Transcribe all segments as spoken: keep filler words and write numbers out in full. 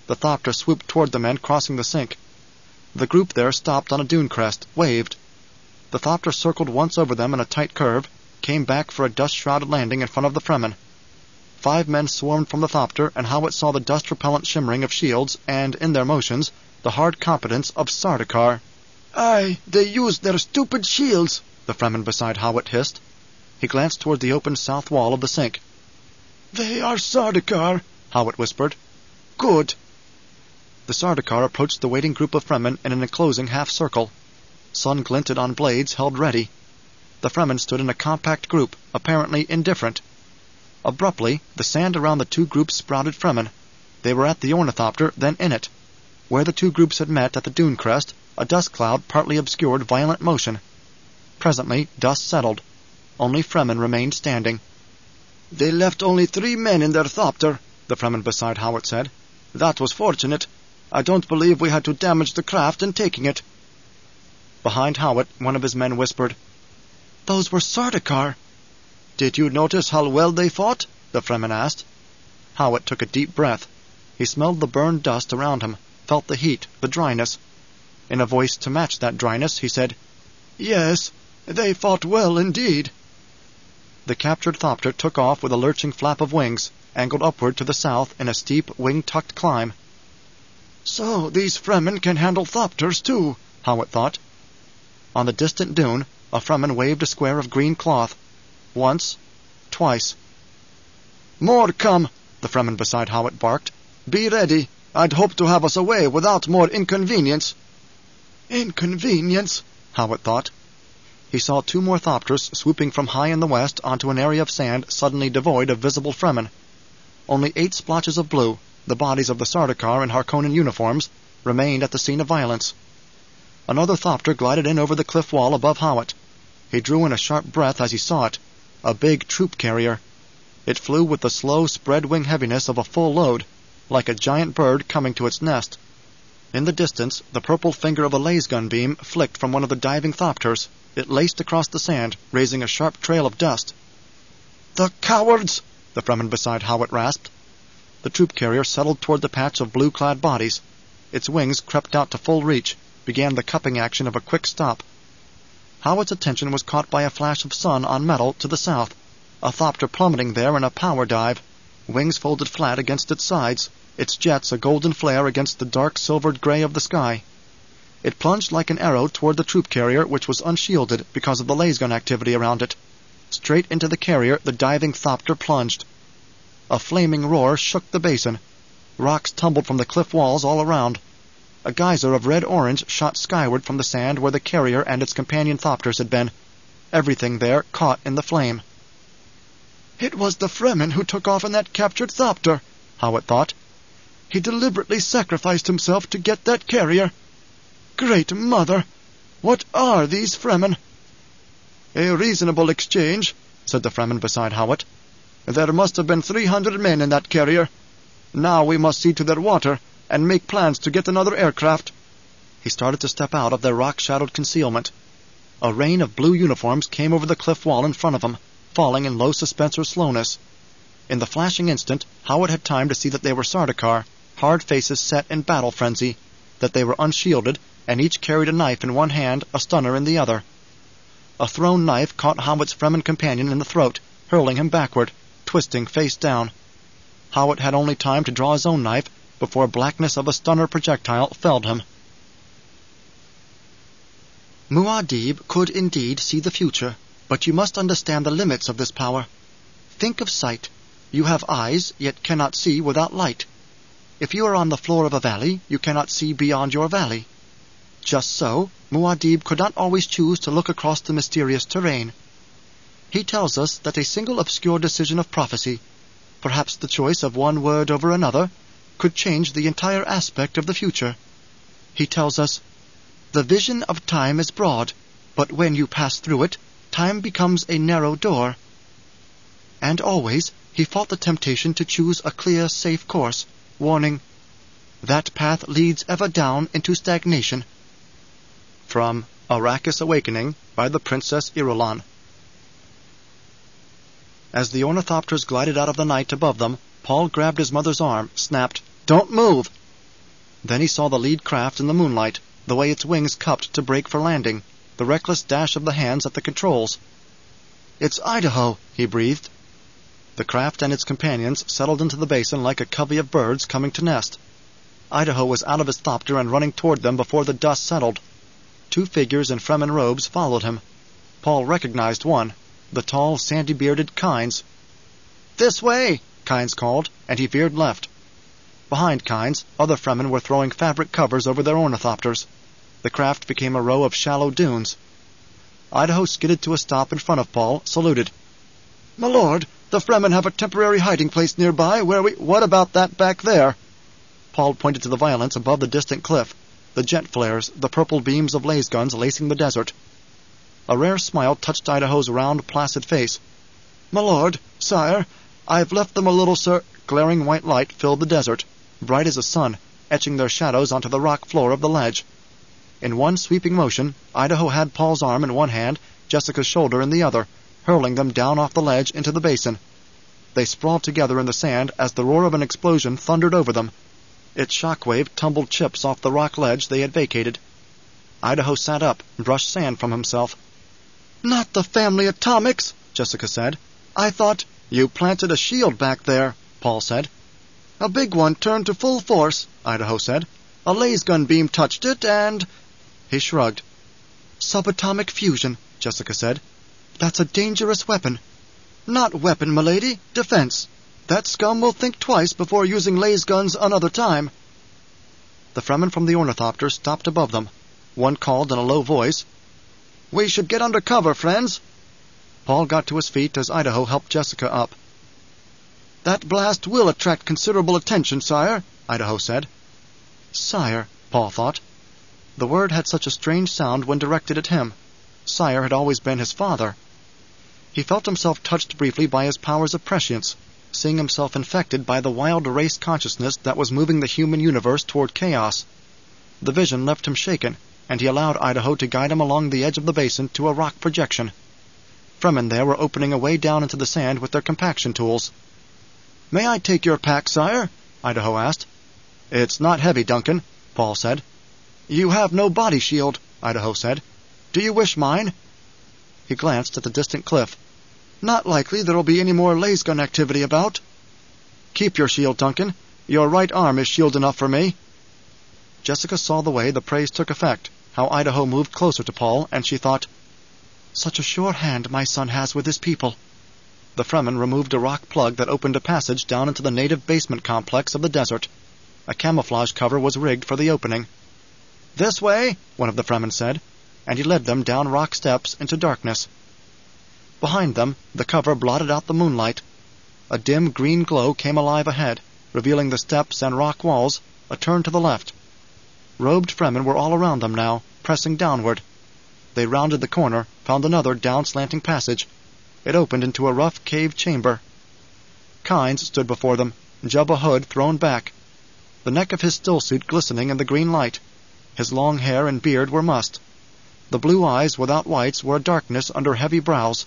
The thopter swooped toward the men crossing the sink. The group there stopped on a dune crest, waved. The thopter circled once over them in a tight curve, came back for a dust-shrouded landing in front of the Fremen. Five men swarmed from the thopter, and Hawat saw the dust-repellent shimmering of shields, and, in their motions, the hard competence of Sardaukar. "Aye, they used their stupid shields," the Fremen beside Hawat hissed. He glanced toward the open south wall of the sink. "They are Sardaukar," Hawat whispered. "Good." The Sardaukar approached the waiting group of Fremen in an enclosing half-circle. Sun glinted on blades held ready. The Fremen stood in a compact group, apparently indifferent. Abruptly, the sand around the two groups sprouted Fremen. They were at the ornithopter, then in it. Where the two groups had met at the dune crest, a dust cloud partly obscured violent motion. Presently, dust settled. Only Fremen remained standing. "They left only three men in their thopter," the Fremen beside Hawat said. "That was fortunate. I don't believe we had to damage the craft in taking it." Behind Hawat, one of his men whispered, "Those were Sardaukar." "Did you notice how well they fought?" the Fremen asked. Hawat took a deep breath. He smelled the burned dust around him, felt the heat, the dryness. In a voice to match that dryness, he said, "Yes, they fought well indeed." The captured thopter took off with a lurching flap of wings, angled upward to the south in a steep, wing-tucked climb. "So these Fremen can handle thopters too," Hawat thought. On the distant dune, a Fremen waved a square of green cloth. Once, twice. "More come," the Fremen beside Hawat barked. "Be ready. I'd hoped to have us away without more inconvenience." "Inconvenience," Hawat thought. He saw two more thopters swooping from high in the west onto an area of sand suddenly devoid of visible Fremen. Only eight splotches of blue, the bodies of the Sardaukar in Harkonnen uniforms, remained at the scene of violence. Another thopter glided in over the cliff wall above Hawat. He drew in a sharp breath as he saw it. A big troop carrier. It flew with the slow, spread-wing heaviness of a full load, like a giant bird coming to its nest. In the distance, the purple finger of a lasgun beam flicked from one of the diving thopters. It laced across the sand, raising a sharp trail of dust. "The cowards!" the Fremen beside Hawat rasped. The troop carrier settled toward the patch of blue-clad bodies. Its wings crept out to full reach, began the cupping action of a quick stop. Hawat's attention was caught by a flash of sun on metal to the south, a thopter plummeting there in a power dive, wings folded flat against its sides, its jets a golden flare against the dark silvered gray of the sky. It plunged like an arrow toward the troop carrier, which was unshielded because of the lasgun activity around it. Straight into the carrier the diving thopter plunged. A flaming roar shook the basin. Rocks tumbled from the cliff walls all around. A geyser of red-orange shot skyward from the sand where the carrier and its companion thopters had been. Everything there caught in the flame. "It was the Fremen who took off in that captured thopter," Hawat thought. "He deliberately sacrificed himself to get that carrier. Great Mother! What are these Fremen?" "A reasonable exchange," said the Fremen beside Hawat. "There must have been three hundred men in that carrier. Now we must see to their water, and make plans to get another aircraft." He started to step out of their rock-shadowed concealment. A rain of blue uniforms came over the cliff wall in front of him, falling in low suspense or slowness. In the flashing instant, Hawat had time to see that they were Sardaukar, hard faces set in battle frenzy, that they were unshielded, and each carried a knife in one hand, a stunner in the other. A thrown knife caught Hawat's Fremen companion in the throat, hurling him backward, twisting face down. Hawat had only time to draw his own knife before blackness of a stunner projectile felled him. Muad'Dib could indeed see the future, but you must understand the limits of this power. Think of sight. You have eyes, yet cannot see without light. If you are on the floor of a valley, you cannot see beyond your valley. Just so, Muad'Dib could not always choose to look across the mysterious terrain. He tells us that a single obscure decision of prophecy, perhaps the choice of one word over another, could change the entire aspect of the future. He tells us, "The vision of time is broad, but when you pass through it, time becomes a narrow door." And always he fought the temptation to choose a clear, safe course, warning, "That path leads ever down into stagnation." From Arrakis Awakening by the Princess Irulan. As the ornithopters glided out of the night above them, Paul grabbed his mother's arm, snapped, "Don't move!" Then he saw the lead craft in the moonlight, the way its wings cupped to brake for landing, the reckless dash of the hands at the controls. "It's Idaho," he breathed. The craft and its companions settled into the basin like a covey of birds coming to nest. Idaho was out of his thopter and running toward them before the dust settled. Two figures in Fremen robes followed him. Paul recognized one, the tall, sandy-bearded Kynes. "This way!" Kynes called, and he veered left. Behind Kynes, other Fremen were throwing fabric covers over their ornithopters. The craft became a row of shallow dunes. Idaho skidded to a stop in front of Paul, saluted. "My lord, the Fremen have a temporary hiding place nearby where we—" "What about that back there?" Paul pointed to the violence above the distant cliff, the jet flares, the purple beams of laser guns lacing the desert. A rare smile touched Idaho's round, placid face. "My lord, sire, I've left them a little, sir—" Glaring white light filled the desert, bright as a sun, etching their shadows onto the rock floor of the ledge. In one sweeping motion, Idaho had Paul's arm in one hand, Jessica's shoulder in the other, hurling them down off the ledge into the basin. They sprawled together in the sand as the roar of an explosion thundered over them. Its shockwave tumbled chips off the rock ledge they had vacated. Idaho sat up and brushed sand from himself. "Not the family atomics," Jessica said. "I thought—" "You planted a shield back there," Paul said. "A big one turned to full force," Idaho said. "A lasgun beam touched it, and—" He shrugged. "Subatomic fusion," Jessica said. "That's a dangerous weapon. Not weapon, milady, defense. That scum will think twice before using lasguns another time." The Fremen from the ornithopter stopped above them. One called in a low voice, "We should get under cover, friends." Paul got to his feet as Idaho helped Jessica up. "That blast will attract considerable attention, sire," Idaho said. Sire, Paul thought. The word had such a strange sound when directed at him. Sire had always been his father. He felt himself touched briefly by his powers of prescience, seeing himself infected by the wild race consciousness that was moving the human universe toward chaos. The vision left him shaken, and he allowed Idaho to guide him along the edge of the basin to a rock projection. Fremen there were opening a way down into the sand with their compaction tools. "May I take your pack, sire?" Idaho asked. "It's not heavy, Duncan," Paul said. "You have no body shield," Idaho said. "Do you wish mine?" He glanced at the distant cliff. "Not likely there'll be any more lasgun activity about." "Keep your shield, Duncan. Your right arm is shield enough for me." Jessica saw the way the praise took effect, how Idaho moved closer to Paul, and she thought, "Such a sure hand my son has with his people." The Fremen removed a rock plug that opened a passage down into the native basement complex of the desert. A camouflage cover was rigged for the opening. "This way," one of the Fremen said, and he led them down rock steps into darkness. Behind them, the cover blotted out the moonlight. A dim green glow came alive ahead, revealing the steps and rock walls, a turn to the left. Robed Fremen were all around them now, pressing downward. They rounded the corner, found another down-slanting passage. It opened into a rough cave chamber. Kynes stood before them, Jubba hood thrown back, the neck of his stillsuit glistening in the green light. His long hair and beard were mussed. The blue eyes without whites were a darkness under heavy brows.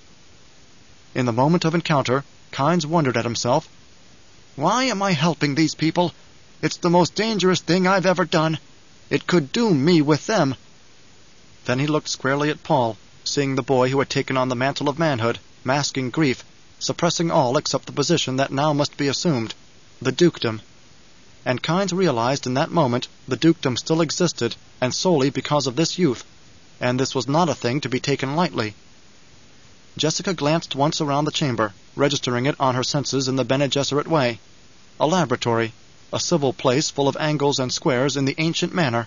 In the moment of encounter, Kynes wondered at himself. "Why am I helping these people? It's the most dangerous thing I've ever done. It could doom me with them." Then he looked squarely at Paul, seeing the boy who had taken on the mantle of manhood, masking grief, suppressing all except the position that now must be assumed, the dukedom. And Kynes realized in that moment the dukedom still existed, and solely because of this youth, and this was not a thing to be taken lightly. Jessica glanced once around the chamber, registering it on her senses in the Bene Gesserit way. A laboratory, a civil place full of angles and squares in the ancient manner.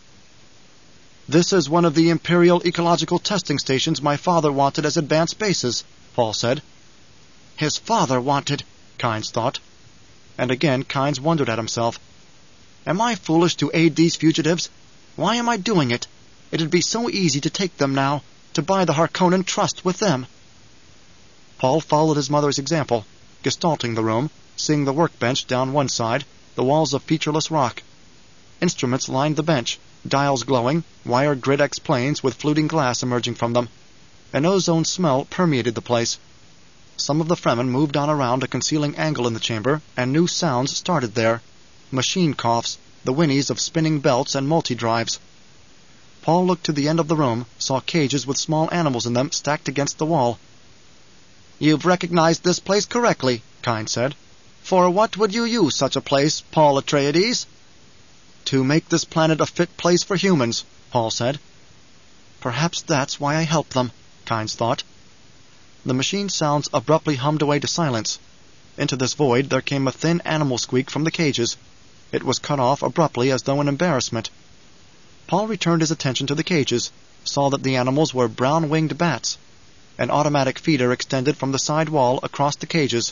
"This is one of the Imperial Ecological Testing Stations my father wanted as advanced bases," Paul said. His father wanted, Kynes thought. And again Kynes wondered at himself. "Am I foolish to aid these fugitives? Why am I doing it? It'd be so easy to take them now, to buy the Harkonnen trust with them." Paul followed his mother's example, gestalting the room, seeing the workbench down one side, the walls of featureless rock. Instruments lined the bench, dials glowing, wire grid-X planes with fluting glass emerging from them. An ozone smell permeated the place. Some of the Fremen moved on around a concealing angle in the chamber, and new sounds started there. Machine coughs, the whinnies of spinning belts and multi-drives. Paul looked to the end of the room, saw cages with small animals in them stacked against the wall. "You've recognized this place correctly," Kynes said. "For what would you use such a place, Paul Atreides?" "To make this planet a fit place for humans," Paul said. "Perhaps that's why I help them," Kynes thought. The machine sounds abruptly hummed away to silence. Into this void there came a thin animal squeak from the cages. It was cut off abruptly as though in embarrassment. Paul returned his attention to the cages, saw that the animals were brown-winged bats. An automatic feeder extended from the side wall across the cages.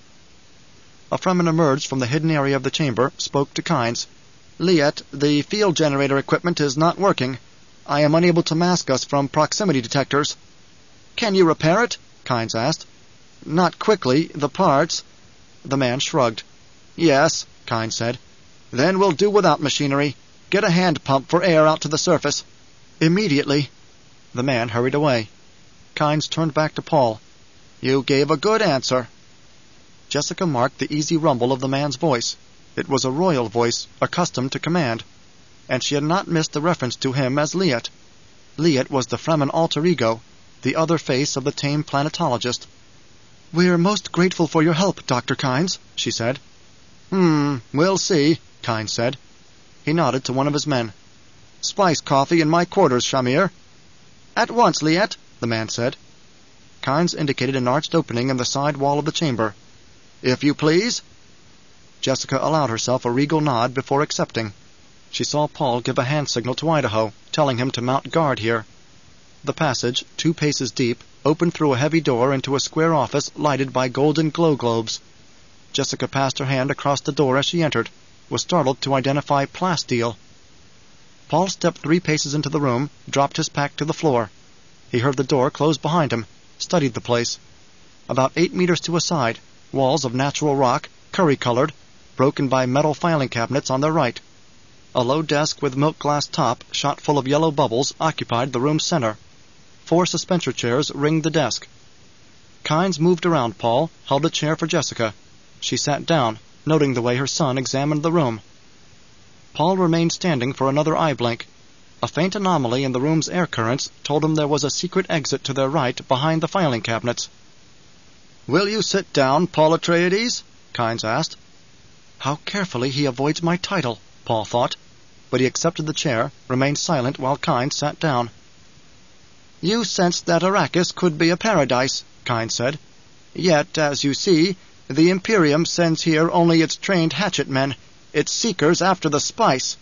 A Fremen emerged from the hidden area of the chamber, spoke to Kynes. "Liet, the field generator equipment is not working. I am unable to mask us from proximity detectors." "Can you repair it?" Kynes asked. "Not quickly. The parts—" The man shrugged. "Yes," Kynes said. "Then we'll do without machinery. Get a hand pump for air out to the surface." "Immediately." The man hurried away. Kynes turned back to Paul. "You gave a good answer." Jessica marked the easy rumble of the man's voice. It was a royal voice, accustomed to command. And she had not missed the reference to him as Liet. Liet was the Fremen alter ego, the other face of the tame planetologist. "We're most grateful for your help, Doctor Kynes," she said. Hmm, we'll see," Kynes said. He nodded to one of his men. "Spice coffee in my quarters, Shamir." "At once, Liet," the man said. Kynes indicated an arched opening in the side wall of the chamber. "If you please." Jessica allowed herself a regal nod before accepting. She saw Paul give a hand signal to Idaho, telling him to mount guard here. The passage, two paces deep, opened through a heavy door into a square office lighted by golden glow globes. Jessica passed her hand across the door as she entered, was startled to identify Plasteel. Paul stepped three paces into the room, dropped his pack to the floor. He heard the door close behind him, studied the place. About eight meters to a side, walls of natural rock, curry-colored, broken by metal filing cabinets on their right. A low desk with milk glass top, shot full of yellow bubbles, occupied the room's center. Four suspension chairs ringed the desk. Kynes moved around Paul, held a chair for Jessica. She sat down, noting the way her son examined the room. Paul remained standing for another eye blink. A faint anomaly in the room's air currents told him there was a secret exit to their right behind the filing cabinets. "Will you sit down, Paul Atreides?" Kynes asked. How carefully he avoids my title, Paul thought, but he accepted the chair, remained silent while Kynes sat down. "You sensed that Arrakis could be a paradise," Kynes said. "Yet, as you see, the Imperium sends here only its trained hatchet men, its seekers after the spice."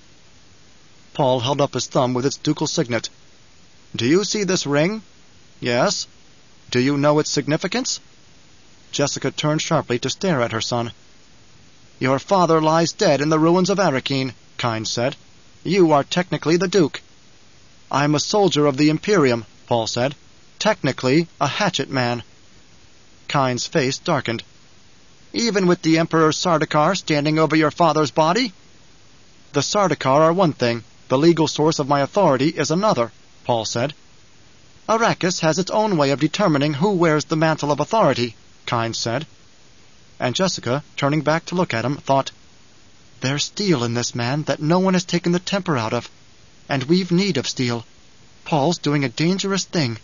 Paul held up his thumb with its ducal signet. "Do you see this ring?" "Yes." "Do you know its significance?" Jessica turned sharply to stare at her son. "Your father lies dead in the ruins of Arrakeen," Kynes said. "You are technically the Duke." "I'm a soldier of the Imperium," Paul said. "Technically a hatchet man." Kynes' face darkened. "Even with the Emperor Sardaukar standing over your father's body?" "The Sardaukar are one thing. The legal source of my authority is another," Paul said. "Arrakis has its own way of determining who wears the mantle of authority," Kynes said. And Jessica, turning back to look at him, thought, "There's steel in this man that no one has taken the temper out of. And we've need of steel. Paul's doing a dangerous thing."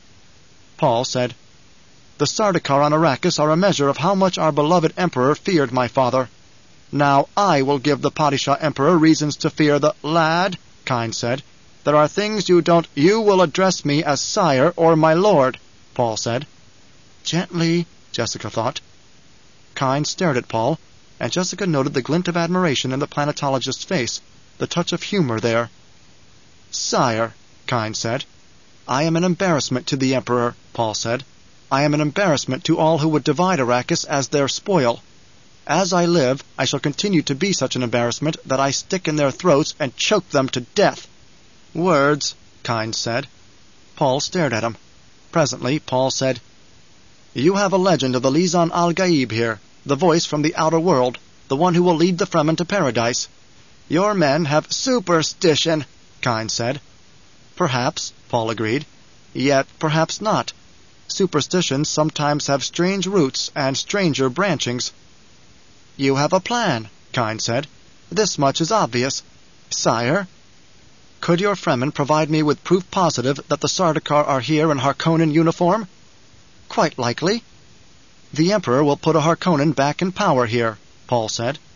Paul said, "The Sardaukar on Arrakis are a measure of how much our beloved Emperor feared my father. Now I will give the Padishah Emperor reasons to fear the—" "Lad," Kynes said, "there are things you don't—" "You will address me as sire or my lord," Paul said. Gently, Jessica thought. Kynes stared at Paul, and Jessica noted the glint of admiration in the planetologist's face, the touch of humor there. "Sire," Kynes said. "I am an embarrassment to the Emperor," Paul said. "I am an embarrassment to all who would divide Arrakis as their spoil. As I live, I shall continue to be such an embarrassment that I stick in their throats and choke them to death." "Words," Kynes said. Paul stared at him. Presently, Paul said, "You have a legend of the Lizan al-Gaib here, the voice from the outer world, the one who will lead the Fremen to paradise. Your men have—" "Superstition," Kynes said. "Perhaps," Paul agreed. "Yet perhaps not. Superstitions sometimes have strange roots and stranger branchings." "You have a plan," Kynes said. "This much is obvious. Sire? Could your Fremen provide me with proof positive that the Sardaukar are here in Harkonnen uniform? Quite likely. The Emperor will put a Harkonnen back in power here, Paul said.